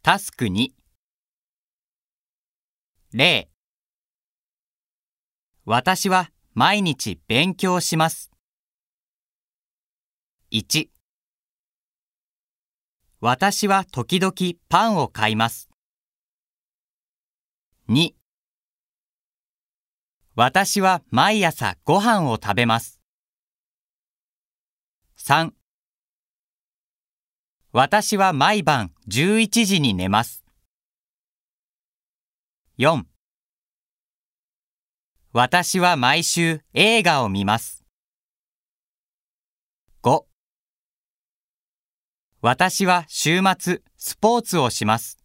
タスク2。例。私は毎日勉強します。1、私は時々パンを買います。2、私は毎朝ご飯を食べます。3、私は毎晩11時に寝ます。4、私は毎週映画を見ます。5、私は週末スポーツをします。